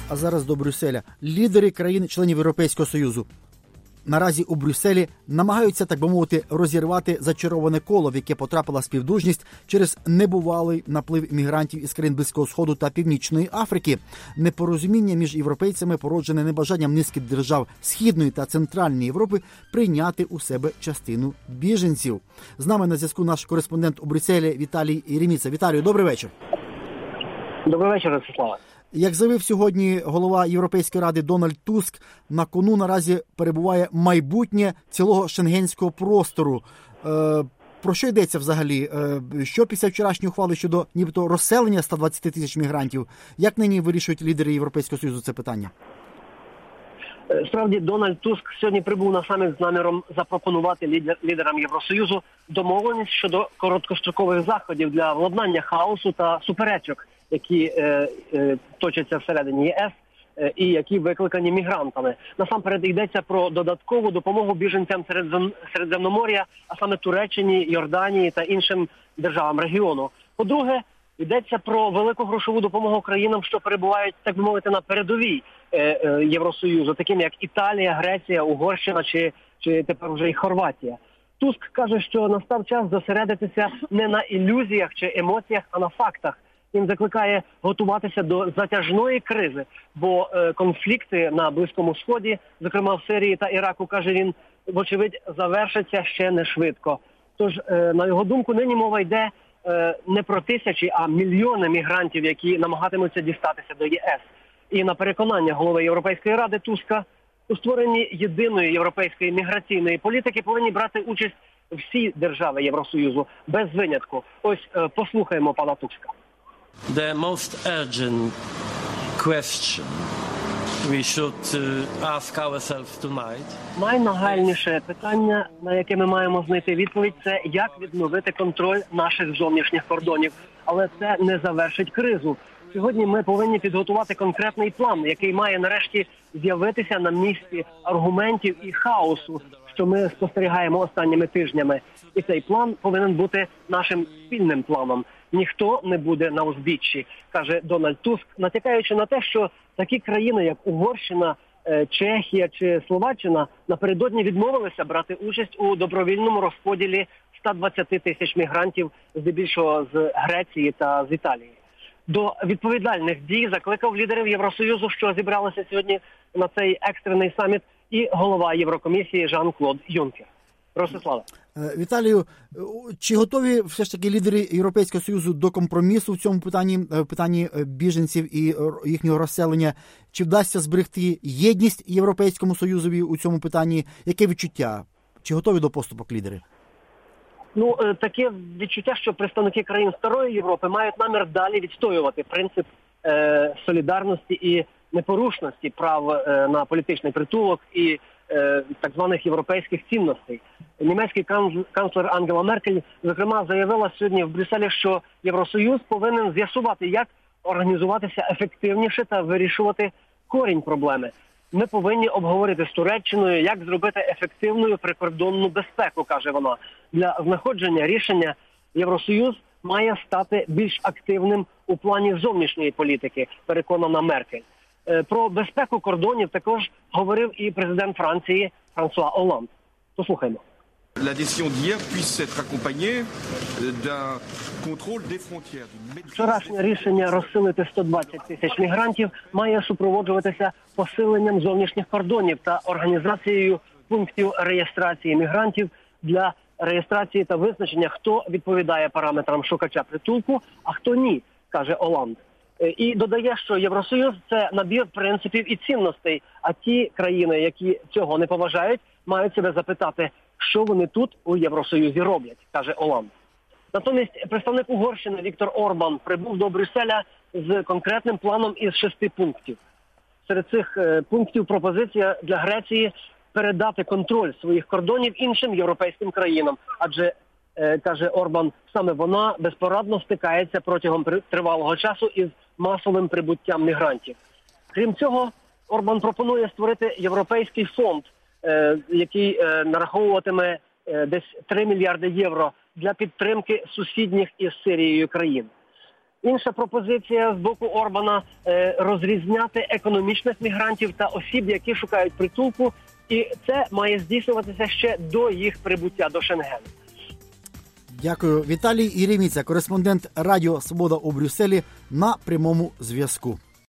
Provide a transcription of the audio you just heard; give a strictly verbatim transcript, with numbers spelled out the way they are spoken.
А зараз до Брюсселя. Лідери країн-членів Європейського Союзу наразі у Брюсселі намагаються, так би мовити, розірвати зачароване коло, в яке потрапила співдружність через небувалий наплив мігрантів із країн Близького Сходу та Північної Африки. Непорозуміння між європейцями породжене небажанням низки держав Східної та Центральної Європи прийняти у себе частину біженців. З нами на зв'язку наш кореспондент у Брюсселі Віталій Єреміца. Віталію, добрий вечір. Добрий вечір, Ростислава. Як заявив сьогодні голова Європейської ради Дональд Туск, на кону наразі перебуває майбутнє цілого шенгенського простору. Е, про що йдеться взагалі? Е, що після вчорашньої ухвали щодо нібито розселення ста двадцяти тисяч мігрантів? Як нині вирішують лідери Європейського Союзу це питання? Справді, Дональд Туск сьогодні прибув на саміт з наміром запропонувати лідер, лідерам Євросоюзу домовленість щодо короткострокових заходів для владнання хаосу та суперечок, які е, е, точаться всередині ЄС е, і які викликані мігрантами. Насамперед йдеться про додаткову допомогу біженцям Середзем... Середземномор'я, а саме Туреччині, Йорданії та іншим державам регіону. По-друге, йдеться про велику грошову допомогу країнам, що перебувають, так би мовити, на передовій е, е, Євросоюзу, таким як Італія, Греція, Угорщина чи, чи тепер вже й Хорватія. Туск каже, що настав час зосередитися не на ілюзіях чи емоціях, а на фактах. Він закликає готуватися до затяжної кризи, бо е, конфлікти на Близькому Сході, зокрема в Сирії та Іраку, каже він, вочевидь, завершаться ще не швидко. Тож, е, на його думку, нині мова йде е, не про тисячі, а мільйони мігрантів, які намагатимуться дістатися до ЄС. І на переконання голови Європейської ради Туска, у створенні єдиної європейської міграційної політики повинні брати участь всі держави Євросоюзу, без винятку. Ось е, послухаємо пана Туска. The most urgent question we should ask ourselves tonight. Найнагальніше питання, на яке ми маємо знайти відповідь, це як відновити контроль наших зовнішніх кордонів. Але це не завершить кризу. Сьогодні ми повинні підготувати конкретний план, який має нарешті з'явитися на місці аргументів і хаосу, що ми спостерігаємо останніми тижнями. І цей план повинен бути нашим спільним планом. Ніхто не буде на узбіччі, каже Дональд Туск, натякаючи на те, що такі країни, як Угорщина, Чехія чи Словаччина, напередодні відмовилися брати участь у добровільному розподілі ста двадцяти тисяч мігрантів, здебільшого з Греції та з Італії. До відповідальних дій закликав лідерів Євросоюзу, що зібралися сьогодні на цей екстрений саміт, і голова Єврокомісії Жан-Клод Юнкер. Ростиславе. Віталію, чи готові все ж таки лідери Європейського Союзу до компромісу в цьому питанні, в питанні біженців і їхнього розселення? Чи вдасться зберегти єдність Європейському Союзові у цьому питанні? Яке відчуття? Чи готові до поступок лідери? Ну, таке відчуття, що представники країн Старої Європи мають намір далі відстоювати принцип е, солідарності і непорушності прав е, на політичний притулок і е, так званих європейських цінностей. Німецький канцлер Ангела Меркель, зокрема, заявила сьогодні в Брюсселі, що Євросоюз повинен з'ясувати, як організуватися ефективніше та вирішувати корінь проблеми. Ми повинні обговорити з Туреччиною, як зробити ефективною прикордонну безпеку, каже вона. Для знаходження рішення Євросоюз має стати більш активним у плані зовнішньої політики, переконана Меркель. Про безпеку кордонів також говорив і президент Франції Франсуа Оланд. Послухаймо. La décision d'hier puisse être accompagnée d'un contrôle des frontières. Вчорашнє рішення розсилити сто двадцять тисяч мігрантів має супроводжуватися посиленням зовнішніх кордонів та організацією пунктів реєстрації мігрантів для реєстрації та визначення, хто відповідає параметрам шукача притулку, а хто ні, каже Оланд. І додає, що Євросоюз – це набір принципів і цінностей, а ті країни, які цього не поважають, мають себе запитати, що вони тут у Євросоюзі роблять, каже Оланд. Натомість представник Угорщини Віктор Орбан прибув до Брюсселя з конкретним планом із шести пунктів. Серед цих е, пунктів пропозиція для Греції передати контроль своїх кордонів іншим європейським країнам, адже, е, каже Орбан, саме вона безпорадно стикається протягом тривалого часу із масовим прибуттям мігрантів. Крім цього, Орбан пропонує створити європейський фонд, е, який е, нараховуватиме е, десь три мільярди євро для підтримки сусідніх із Сирією країн. Інша пропозиція з боку Орбана е, – розрізняти економічних мігрантів та осіб, які шукають притулку, і це має здійснюватися ще до їх прибуття до Шенгену. Дякую. Віталій Єреміця, кореспондент Радіо Свобода у Брюсселі, на прямому зв'язку.